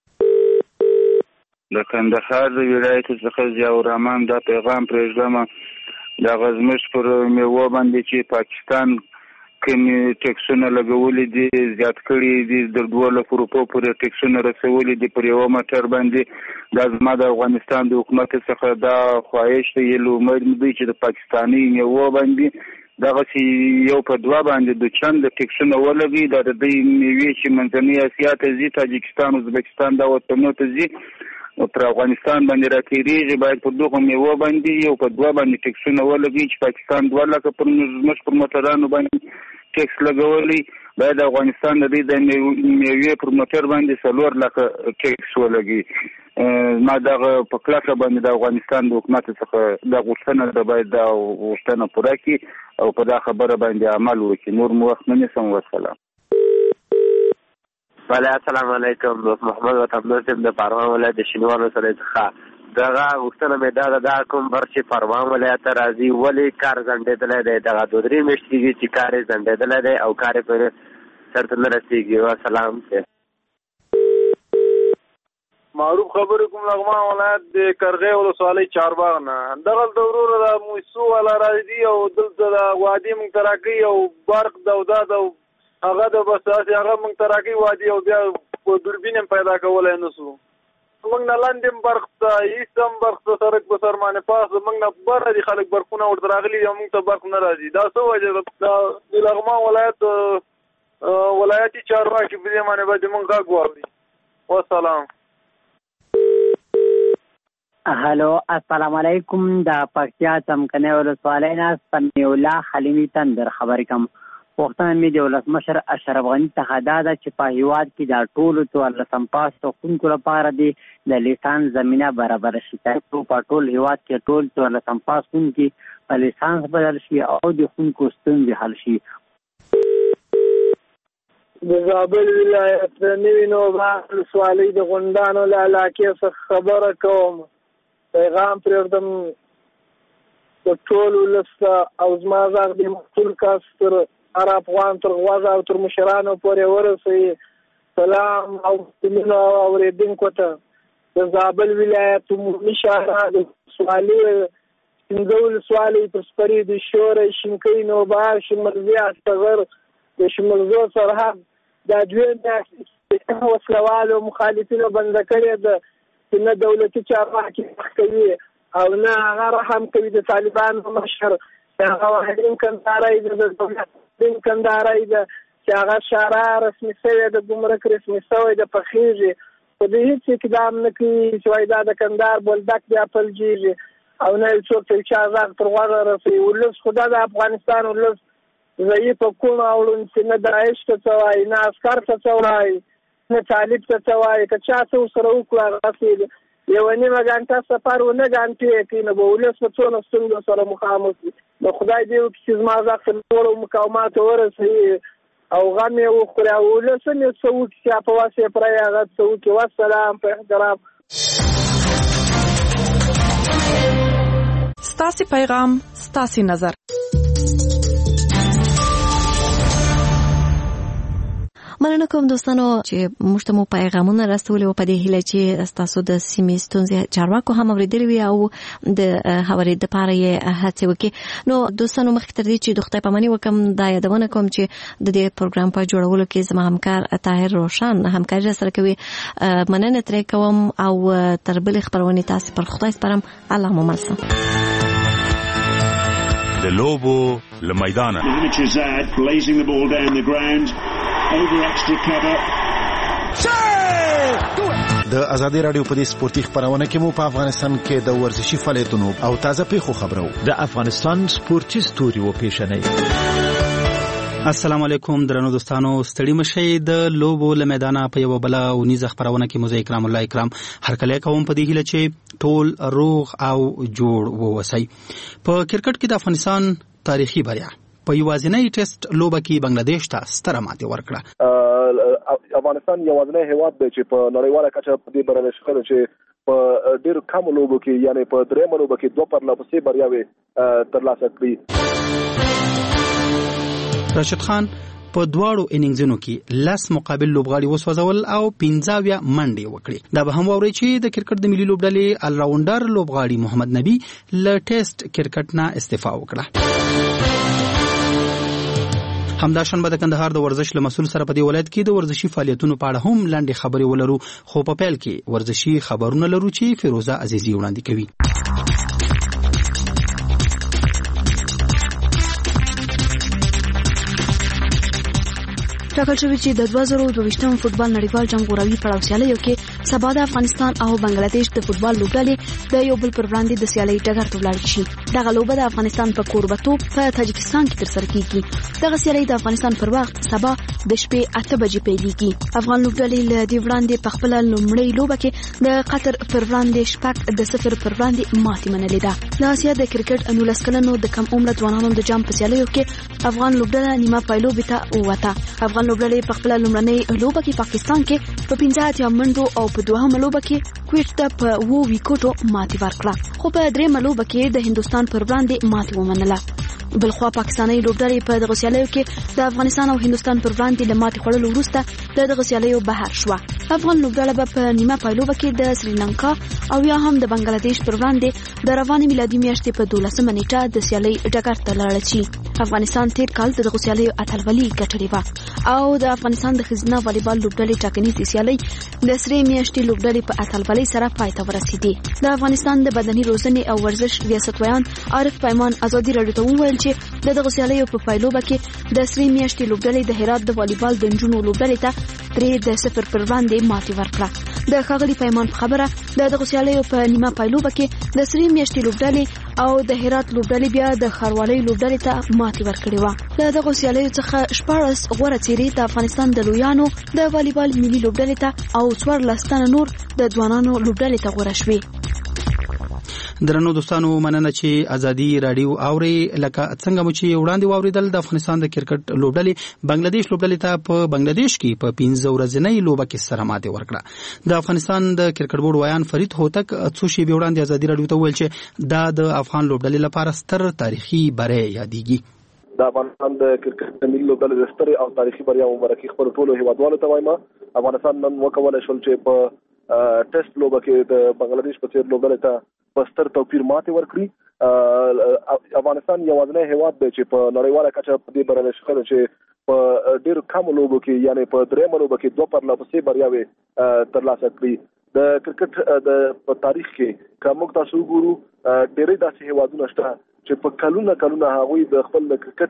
د کندهار د ولایت څخه ضیاء الرحمن دا پیغام پرېږدم. د غزمش پر میوه باندې چې پاکستان کومې ټیکسونه لګولي دي زیات کړي دي د 2 روپو پورې ټیکسونه رسولي دي پر یو موټر باندې. دا زما د افغانستان د حکومت څخه دا خواهش دی یلو امید دی چې د پاکستاني میوه باندې دغه یو په دوا باندې د چند ټیکسونه ولګي. دا د دې میوې چې منځنۍ اسیا ته ځي تاجکستان ازبکستان دا وطنونو ته ځي پر افغانستان باندې راکېږي باید په دغه میوه باندې یو په دوا باندې ټیکسونه ولګي چې پاکستان 2 لکه پر موږ پر موټرانو باندې ټیکس لګولي باید افغانستان د دې د میوې پر موټر باندې 4 لکه ټیکس ولګي. ما دغه په کلکه باندې د افغانستان د حکومت څخه د غوښتنه د باید د غوښتنه پوره کړي او په دا خبره باندې عمل وکړي. نور مو وخت نه نیسم. وسلام. بله السلام علیکم. محمد وطن د پروان ولایت د شینوار ولسوالۍ څخه دغه غوښتنه مې دا ده دا کوم بر چې پروان ولایت ته راځي ولې کار ځنډېدلی دی. دغه 2-3 میاشتې کېږي چې کار یې ځنډېدلی دی او کار یې پرې سرته نه رسېږي. وسلام. معروف خبرې کوم لغمان ولایت د کرغې ولسوالۍ چارباغ نه دغه د وروره د موسو والا راځي او دلته د وادي مونږ ته راکوي او برق د او دا د هغه د بس هغه مونږ ته راکوي وادي او بیا دوربین هم پیدا کولی نه سو موږ نه لاندې هم برق ته ایست هم برق ته سړک په سر باندې پاس موږ نه بره دي خلک برقونه ورته راغلي دي او موږ ته برق نه راځي دا څه وجه ده د لغمان ولایت ولایتي چارواکي په دې باندې باید موږ غږ واوري والسلام. هلو السلام علیکم د پکتیا څمکنۍ ولسوالۍ نه سمیع الله حلیمي تندر خبرې کوم. پوښتنه مې د ولسمشر اشرف غني څخه دا ده چې په هیواد کې د ټولو 14 پاس ښوونکو لپاره د لیسانس زمینه برابره شي ترڅو په ټول هیواد کې ټول 14 پاس ښوونکي په لیسانس بدل شي او د ښوونکو ستونزې حل شي. د زابل ولایت د نوي نوبهار ولسوالۍ د غونډانو له علاقې څخه خبره کوم. پیغام پرېږدم د ټول ولس او زما غږ د ټول کس تر هر افغان تر غوږه او تر مشرانو پورې ورسوي. سلام او مینه اورېدونکو ته د زابل ولایت عمومي شاهراه د ولسوالۍ 15 ولسوالۍ پر سپرې د شوره شینکۍ نوبهار شمرزي استغر د شمرزو سرحد دا دویم وسلوالو مخالفینو بنده کړې ده چې نه دولتي چارواکي کوي او نه هغه رحم کوي د طالبانو مشر هغه واحدین کندهاري د دولت دین کندهاري ده چې هغه شارع رسمي شوی د ګمرک رسمي شوی د پخېږي په دې هېڅ اقدام نه کوي چې وایي دا د کندهار بولدک بیا پلجېږي او نه یو څوک چې چا غږ تر غوږه رسوي. ولس خو دا د افغانستان ولس ضعیف کوم اړون چې نه داعش ته څه وایي نه عسکر ته څه وایي نه طالب ته څه وایي که چا څه ورسره وکړو هغسې یوه نیمه ګنټه سفر ونه ګنټې کوي نو به ولس په څونه ستونزو سره مخامخ وي. نو خدای دې وکړي چې زما غږ تر نورو مقاماتو ورسوي او غم یې وخوري او ولس هم یې څه وکړي چې په وس یې پرې هغه څه وکړي. والسلام په احترام. ستاسې پیغام ستاسې نظر. مننه کوم دوستانو چې موږ ته مو پیغامونه راستولي په دې هیله چې تاسو د سیمې ستونزې چارواکو هم اورېدلې وي او د خبرې دپاره یې هڅې وکړي. نو دوستانو مخکې تر دې چې د خدای پاماني وکړم دا یادونه کوم چې د دې پروګرام په جوړولو کې زما همکار طاهر روشن همکاري راسره کوي. مننه ترې کوم او تر بلې خپرونې تاسې پر خدای سپارم. الله مو مل شه. د لوبو له میدانه د ازادي رادیو په دې سپورتي خبرونه کې مو په افغانستان کې د ورزشي فعالیتونو او تازه پیښو خبرو د افغانستان سپورتي ستوري و پیښنې. السلام علیکم درنو دوستانو ستړي مشئ د لوبو له میدانه په یو بل او نیزه خبرونه کې مو اکرام الله اکرام هر کله کوم په دې هیله چې ټول روغ او جوړ ووسی. په کرکټ کې د افغانستان تاریخي بریا په یوازینی ټیسټ لوبه کې بنگلاديش ته ستره ماتې ورکړه. افغانستان یوازینی هیواد دی چې په نړیواله کچه په دې بریا شوی چې په ډېر کم لوبو کې یعنی په درېیم لوبه کې 2 پرلپسې بریاوې ترلاسه کړې. راشد خان په دواړو اننګزونو کې 10 مقابل لوبغاړي وسوځول او 15 منډې وکړي. دا به هم ووري چې د کرکټ د ملي لوبډلې الراونډر لوبغاړي محمد نبی له ټیسټ کرکټ نه استعفا وکړه. همداشان د کندهار د ورزش له مسول سره په دې ولایت کې د ورزشي فعالیتونو په اړه هم لاندې خبرې ولرو خو په پیل کې ورزشي خبرونه لرو چې فیروزه عزیزی وړاندې کوي. ټاکل شوی چې د 2022م فوتبال نړیوال جام غوراوي پړاو سیالیو کې سبا د افغانستان او بنگلاديش د فوتبال لوبډلې د یو بل پر وړاندې د سیالۍ ډګر ته ولاړ شي. دغه لوبه د افغانستان په کوربتوب په تاجکستان کې ترسره کیږي. دغه سیالۍ د افغانستان پر وخت سبا د شپې 8 بجې پیلېږي. افغان لوبډلې له دې وړاندې په خپل لومړی لوبه کې د قطر پر وړاندې 0 پر وړاندې ماتې منلې ده. د اسیا د کرکټ 19 کلنو د کم عمر ځوانانو د جام په سیالیو کې افغان لوبډله نیمه پایلوبې ته ووته. افغان لوبډلې په خپل لومړنۍ لوبه کې پاکستان کې په 15 منډو او په دوهمه لوبه کې کویت ته په 2 وکټو ماتې ورکړه. خو په درېمه لوبه کې د هندستان پر وړاندې ماتې ومنله. بلخوا پاکستاني لوبډلې په دغه سیالیو کې د افغانستان او هندستان پر وړاندې د ماتې خوړلو وروسته د دغه سیالیو بهر شوه. افغان لوبډله به په نیمه پایلوبه کې د سریلانکا او یا هم د بنگلاديش پر وړاندې د روانې میلادي میاشتې په 12 نیټه د سیالۍ ډګر ته لاړ شي. افغانستان تیر کال د دغه سیالیو اتلولي ګټلې و او د افغانستان د ښځینه والیبال لوبډلې ټاکنیزې سیالۍ د سرې میاشتې لوبډلې په اتلولۍ سره پای ته ورسېدې. د افغانستان د بدني روزنې او ورزش ریاست ویان عارف پیمان ازادي راډیو ته وویل چې دغه سیالیو په پایلوبه کې د سرې میاشتې لوبډلې د هرات د والیبال د نجونو لوبډلې ته 3-0 پر وړاندې ماتې ورکړه. د ښاغلي پیمان په خبره دغه سیالیو په نیمه پایلوبه کې د سرې میاشتې لوبډلې او د هرات لوبډلې بیا د خاروالۍ لوبډلې ته ماتې ورکړې و. له دغه سیالیو څخه 14 غوره څېرې د افغانستان د لویانو د والیبال ملي لوبډلې ته او 14 تنه نور د ځوانانو لوبډلې ته غوره شوې. درنو دوستانو مننه چې ازادي رادیو اوري. لکه څنګه مو چې وړاندې واوریدل د افغانستان د کرکټ لوبډلې بنگلاديش لوبډلې ته په بنگلاديش کې په 15 ورځنۍ لوبه کې سره ماتې ورکړه. د افغانستان د کرکټ بورډ ویان فرید هوتک څو شی به وړاندې ازادي رادیو ته ویل چې دا د افغان لوبډلې لپاره ستر تاریخي بری یادېږي. د افغانستان د کرکټ ملي لوبډلې د ستر او تاریخي بریا مبارکي خپل ټولو هیوادوالو ته وایم. افغانستان نن وکولای شول چې په ټیسټ لوبه کې د بنگلاديش په څیر لوبډلې ته په ستر توپیر ماتې ورکړي. افغانستان یوازینی هیواد دی چې په نړیواله کچه په دې بریالی شوی چې په ډېر کم لوبو کې یعنی په درېیمه لوبه کې 2 پرلپسې بریاوې ترلاسه کړي. د کرکټ د تاریخ کې که موږ تاسو وګورو ډېرې داسې هیوادونه شته چې په کلونه هغوی د خپل کرکټ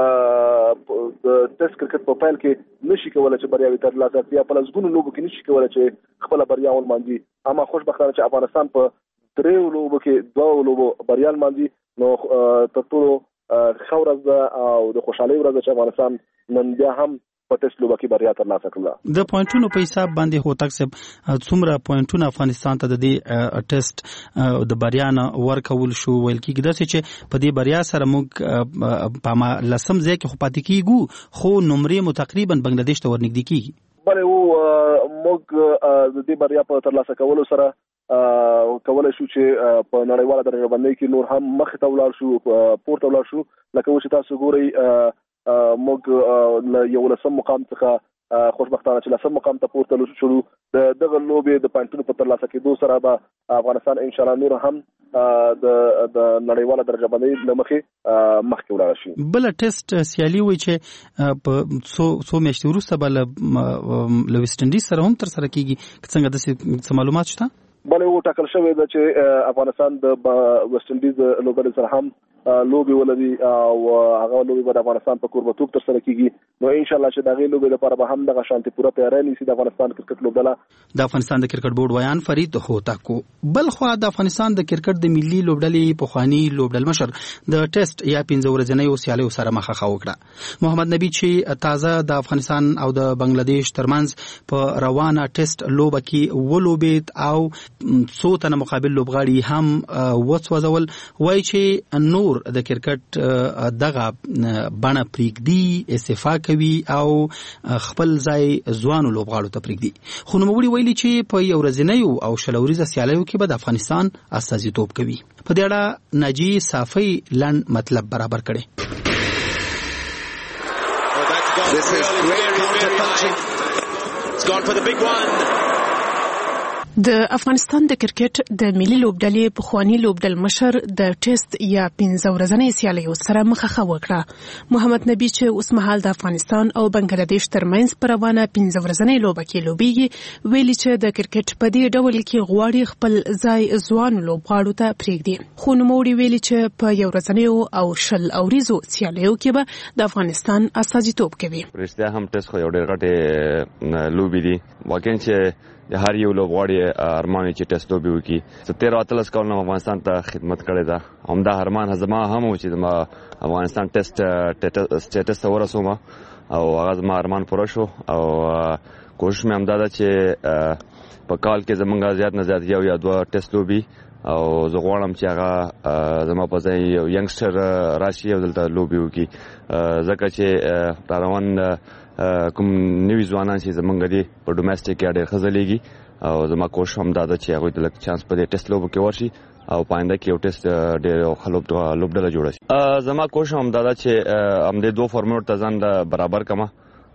د ټیسټ کرکټ په پیل کې نشي کولای چې بریاوې ترلاسه کړي یا په لسګونو لوبو کې نشي کولای چې خپل بریا ولمانځي. اما خوشبختانه چې افغانستان په 3 لوبو کې 2 لوبو بریا لمانځي نو تر ټولو ښه ورځ ده او د خوشحالۍ ورځ ده چې افغانستان نن بیا هم په ټیسټ لوبه کې بریا ترلاسه کړه. د پوینټونو په حساب باندې هوتک صاحب څومره پوینټونه افغانستان ته د دې ټیسټ د بریا نه ورکول شو؟ ویل کېږي داسې چې په دې بریا سره موږ په لسم ځای کې خو پاتې کېږو خو نمرې مو تقریبا بنگلاديش ته ورنږدې کېږي. بله موږ د دې بریا په ترلاسه کولو سره کولای شو چې په نړیواله درجه باندې کې نور هم مخ ته ولاړ شو پورته ولاړ شو. لکه چې تاسو ګورئ موږ له 11 مقام څخه خوشبختانه چې 10 مقام ته پورته شو. د دغه لوبې د پوینټونو په ترلاسه کېدو سره به افغانستان ان شاء الله نور هم د نړیواله درجه باندې لمخې مخکې ولاړ شي. بل ټیسټ سیالي وي چې په څو میاشتې وروسته به له ویسټ انډیز سره هم تر سره کېږي. څنګه د معلومات شته؟ بله ټاکل شوی ده چې افغانستان د ویسټ انډیز لوبډلې سره هم لوبي ولري او هغه لوبي به د افغانستان په کوربتوب تر سره کیږي. نو ان شاء الله چې دغه لوبي لپاره به هم دغه شانتي پوره تیاری نیسي د افغانستان کرکټ لوبډله. د افغانستان د کرکټ بورډ ویان فرید هوتک. بل خو د افغانستان د کرکټ د ملي لوبډلې په خواني لوبډل مشر د ټیسټ یا 15 ورځنۍ سیالیو سره مخه وکړه. محمد نبی چې تازه د افغانستان او د بنگلاديش ترمنځ په روانه ټیسټ لوبه کې ولوبید او څو تنه مقابل لوبغاړي هم وڅوځول. وایي چې نور د کرکټ دغه بڼه پریږدي استعفا کوي او خپل ځای ځوانو لوبغاړو ته پریږدي. خو نوموړي ویلي چې په یو ورځنیو او شلوريزه سیالیو کې به د افغانستان استازیتوب کوي. په دې اړه ناجی صافی لند مطلب برابر کړي. د افغانستان د کرکټ د ملي لوبډلې په خواني لوبډل مشر د ټیسټ یا 15 ورځنۍ سیالیو سره مخه وکړه. محمد نبی چې اوس مهال د افغانستان او بنگلاديش ترمنځ پر روانه 15 ورځنۍ لوبه کې لوبيږي ویلي چې د کرکټ په دې ډول کې غواړي خپل ځای ځوان لوبغاړو ته پریږدي. خو نوموړي ویلي چې په یو ورځنۍ او شل اوریزو سیالیو کې به د افغانستان استازیتوب کوي. رښتیا هم ټیسټ خو یو ډېر غټه لوبي دي. واقعا چې د هر یو لوبغاړي ارمان چې ټیسټ لوبي وکړي. 13 کال افغانستان ته خدمت کړی دا همدا ارمان زما هم و چې د افغانستان ټیسټ سټیټس ته ورسوم او هغه زما ارمان پوره شو او کوشش مې هم دا ده چې په کال کې زمونږ زیات نه زیات یو یا 2 ټیسټ لوبي او زه غواړم چې هغه زما په ځای یو ینګسټر راشي او دلته لوبي وکړي ځکه چې روان کوم نوی ځوانان چې زمونږ دي په ډومېسټک کې ډېر خزلېږي او زما کوشش هم دا ده چې هغوی ته لږ چانس په دې ټیسټ لوبو کې ورشي او پاینده کې یو ټیسټ ډېر لوبډله جوړه شي. زما کوشش هم دا ده چې همدې 2 فارمټ ته ځان برابر کړم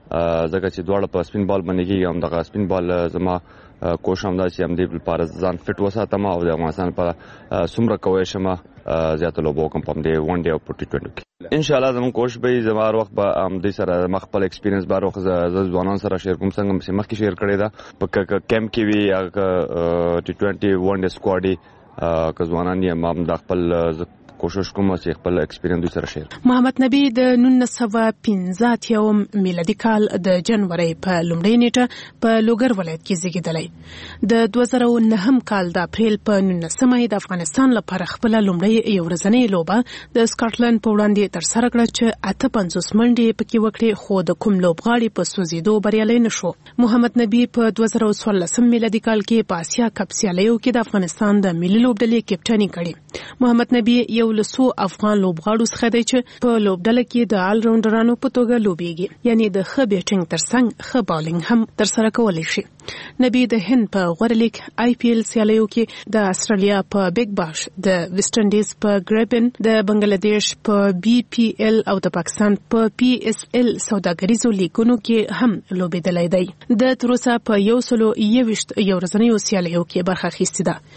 ځکه چې دواړه په سپین بال باندې کېږي هم دغه سپین بال زما کوشش هم دا چې هم دې لپاره ځان فټ وساتم او د افغانستان لپاره څومره کوی شم زیات لوبو کوم په دې ون ډے او په ټي 20 کې ان شاء الله زموږ کوشش به زما هر وخت به هم دې سره مخ خپل ایکسپیرینس بار وخت ز ځوانان سره شیر کوم څنګه چې مخ کې شیر کړی دا په کیمپ کې وی یا ټي 20 ون ډے سکواډي که ځوانان یې ما د خپل کوشش کوم چې خپل ایکسپیرینس دوی سره شیر. محمد نبی د 1915 میلادي کال د جنوري په لومړۍ نیټه په لوګر ولایت کې زیږیدلی. د 2009 کال د اپریل په 19مه د افغانستان لپاره خپل لومړی یو ورځنی لوبه د سکاټلند په وړاندې تر سره کړه چې 58 منډې پکې وکړې خو د کوم لوبغاړي په سوزیدو بریالي نشو. محمد نبی په 2014 میلادي کال کې په آسیا کپ سیالیو کې د افغانستان د ملي لوبډلې کپټنۍ کړې. محمد نبی یو لسو افغان لوبغاړو څخه دی چې په لوبډله کې د آل راونډرانو په توګه لوبېږي، یعنی د ښه بیټینګ ترڅنګ ښه بالینګ هم ترسره کولی شي. نبی د هند په غوره لیګ IPL سیالیو کې د استرالیا په بیگ باش، د ویسټ انډیز په ګریبن، د بنگلاديش په BPL او د پاکستان په PSL سوداګریزو لیګونو کې هم لوبېدلی دی. د تر اوسه په 121 یو ورځنیو سیالیو کې برخه اخیستې ده.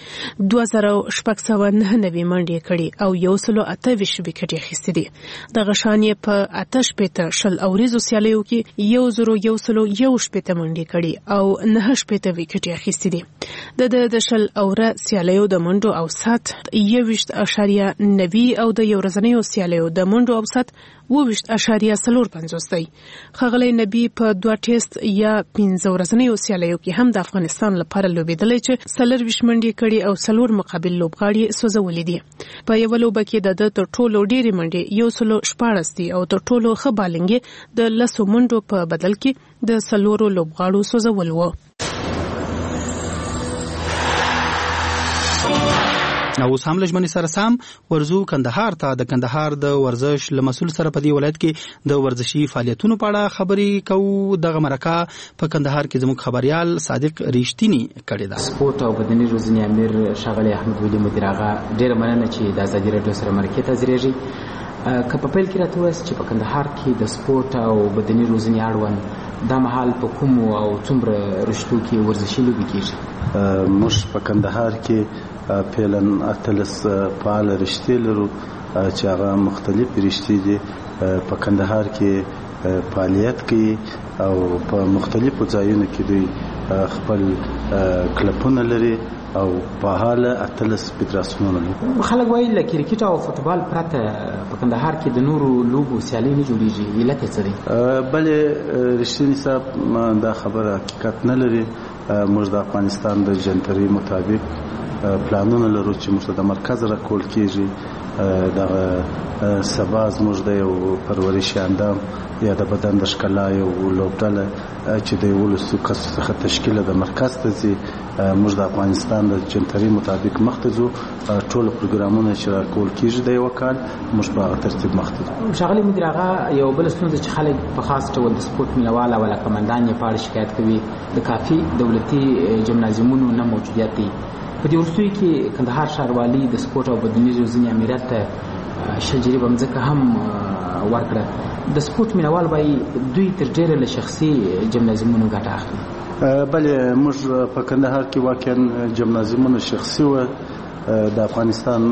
2699 منډې کړې او 128 وکټې اخیستې دي. دغه شان یې په 88 شل اوریزو سیالیو کې 1118 منډې کړې او 9 وکټې اخیستې دي. د شل اوره سیالیو د منډو اوسط 21.90 او د یو ورځنیو سیالیو د منډو اوسط 20.45 دی. ښاغلی نبی په 2 ټیسټ یا 15 ورځنیو سیالیو کې هم د افغانستان لپاره لوبېدلی چې 24 منډې کړي او 4 مقابل لوبغاړي سوځولي دي. په یو لوبه کې د تر ټولو ډېرې منډې 114 دي او تر ټولو ښه بالینګ د 10 منډو په بدل کې د 4 لوبغاړو سوځول و. او اوس هم لجمنې سره سم ورزو کندهار ته. د کندهار د ورزش لمسول سره په دې ولایت کې د ورزشي فعالیتونو په اړه خبرې کوو. دغه مرکه په کندهار کې زموږ خبريال صادق ریشتینی کړی دا. سپورت او بدني روزنې امیر ښاغلی احمد ولی مدیر آغا ډېر مننه چې د ازادي راډیو سره مرکه ته زیریږي. که په پیل کې راته وایي چې په کندهار کې د سپورت او بدني روزنې اړوند دا مهال په کوم او څومره رشتو کې ورزشي لوبې کېږي؟ موږ په کندهار کې پیلن اتلس فعال رشتې لرو چې هغه مختلف رشتې دي. په کندهار کې فعالیت کوي او په مختلفو ځایونو کې دوی خپل کلبونه لري او په حال اتلس فدراسیونونه لري. خلک وایي له کرکټ او فوتبال پرته په کندهار کې د نورو لوبو سیالي نه جوړیږي، علت یې څه دی؟ بلې رښتینی صاحب دا خبره حقیقت نه لري. موږ د افغانستان د جنتري مطابق پلانونه لرو چې موږ د مرکز راکول کېږي. دغه سبا زموږ د یو پرورشي اندام یا د بدن د ښکلا یو لوبډله چې د 12 کسو څخه تشکیل د مرکز ته ځي. موږ د افغانستان د جنتري مطابق مخته ځو. ټول پروګرامونه چې راکول کېږي د یو کال موږ په ترتیب مخته ځو. ښاغلی مدیر آغا، یو بل ستونزه چې خلک په خاص ډول د سپورت مینوال او علاقمندان یې په اړه شکایت کوي د کافي دولتي جمنازیمونو نه موجودیت دی. په دې وروستیو کې کندهار ښاروالي د سپورت او بدني روزنې امریت ته 100 جریبه مځکه هم ورکړه. د سپورت مینوال وایي دوی تر ډېره له شخصي جمنازیمونو ګټه اخلي. بلې موږ په کندهار کې واقعا جمنازیمونه شخصي و. د افغانستان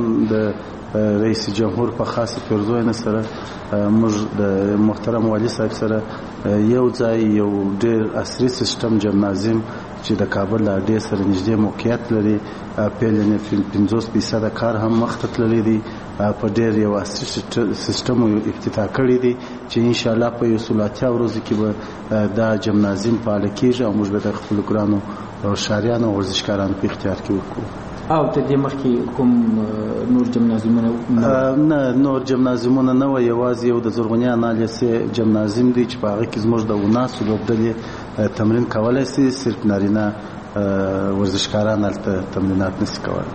د رئیس جمهور په خاصه پیرزوینه سره موږ د محترم والی صاحب سره یو ځای یو ډېر عصري سیستم جمنازیم چې د کابل له اډې سره نږدې موقعیت لري پیلنې 50% کار هم مخته تللی دی. په ډېر یو عصري سیستم افتتاح کړی دی چې ان شاء الله په 180 ورځو کې به دا جمنازیم فعال کېږي او موږ به د خپلو ګرانو ښاریانو او ورزشکارانو په اختیار کې ورکړو. او تر دې مخکې کوم نور جمنازیمونه نه؟ نور جمنازیمونه نه و. یوازې یو د زرغونیا نالیسې جمنازیم دی چې په هغه کې زموږ د 19 لوبډلې تمرین کولی شي. صرف نارینه ورزشکاران هلته تمرینات نشي کولی.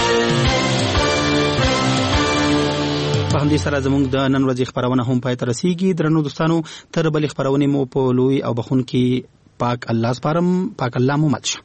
په همدې سره زموږ د نن ورځې خبرونه هم پای ته رسیږي. درنو دوستانو، تر بلې خبرونې مو په لوی او بخونکي پاک الله سپارم. پاک الله مو مل شه.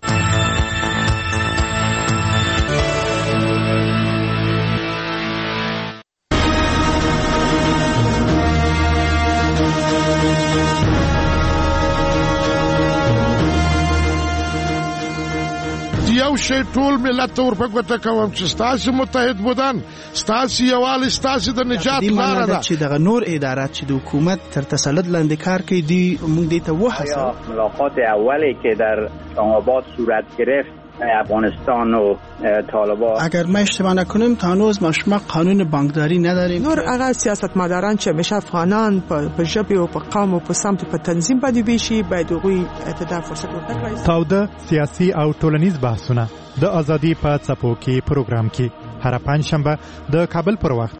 یو شی ټول ملت ته ورپګوته کوم چې ستاسو متحد بودن ستاسو یووالی ستاسو د نجات لاره ده چې دغه نور ادارات چې د حکومت تر تسلط لاندې کار کوي دی موږ دې ته وحسه ملاقات اولی که در آباد صورت گرفت افغانستان و طالبان اگر ما اشتباه نکنیم تا هنوز ما قانون بانکداری نداریم نور هغه سیاستمداران چې همیشه افغانان په ژبه او په قوم او په سمت په تنظیم باندې بيشي باید هغوی ته فرصت ورکړي. تاوده سیاسي او ټولنیز بحثونه د ازادي په څپو کې پروګرام کې هر پنځشنبه د کابل پر وخت